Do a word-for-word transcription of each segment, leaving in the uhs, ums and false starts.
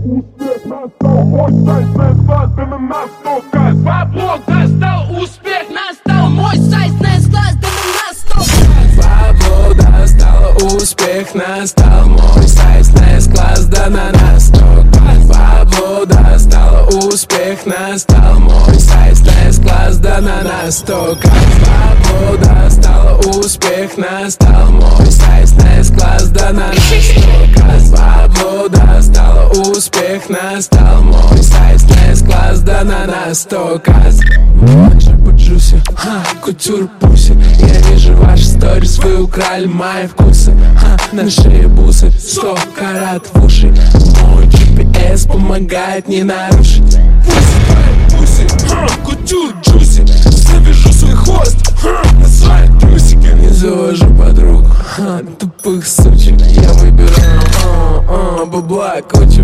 успех настал, мой сайт на склад, да на нас сто кайф. Бабло достал, успех настал, мой сайт на склад, да на нас сто кайф. Бабло достал, успех настал, мой сайт на склад, да на нас сто кайф. Бабло достал, успех настал, мой сайт на склад, да на нас сто кайф. Бабло достал, успех настал, мой сайт на склад, да на нас сто кайф. Бабло достал, успех настал, мой сайт на склад, да на нас сто кайф. Мальчик по джусе, ха, кутюр пуси. Я вижу ваши сторис, вы украли мои вкусы. Ха, на шее бусы, сто карат в уши. Мой джи пи эс помогает не нарушить. Пуси, пуси, ха, кутюр джуси. Завяжу свой хвост, ха, на свои трусики. Не завожу подруг, ха, тупых сучек. Я выбираю, а, а, бабла кучу.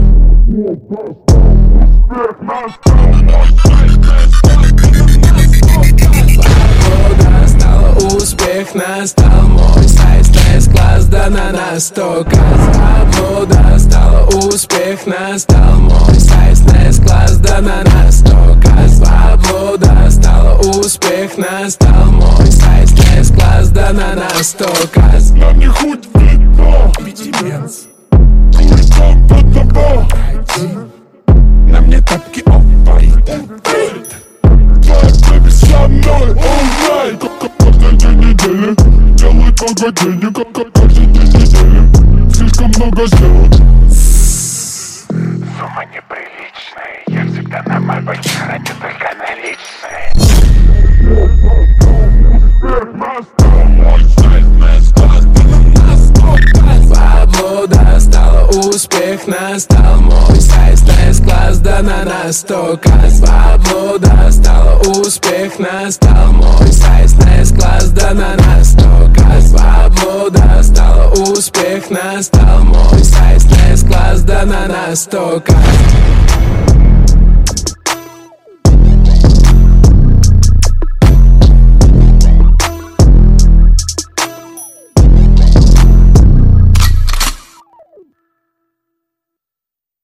Успех настал, мой сайт на склад, да на нас сто кайф. Бабло достал, успех настал, мой сайт на склад, да на нас сто кайф. Бабло достал, успех настал, мой сайт на склад, да на нас сто кайф. На мне хоть видно, Бенз, куликом под тобой. на мне тапки оф-вайт. Твоя бэби со мной, alright. Каждый день недели делает много денег, как каждый день недели. Слишком много сделать. Сумма неприличная, я всегда на мальбоке храню только наличные. Успех настал, Мой сайт на склад, да на нас сто кайф. Бабло достал, успех настал, мой сайт на склад, да на нас сто кайф. Бабло достал, успех настал, мой сайт на склад, да на нас сто кайф. Бабло достал, успех настал, мой сайт на склад, да на нас сто кайф.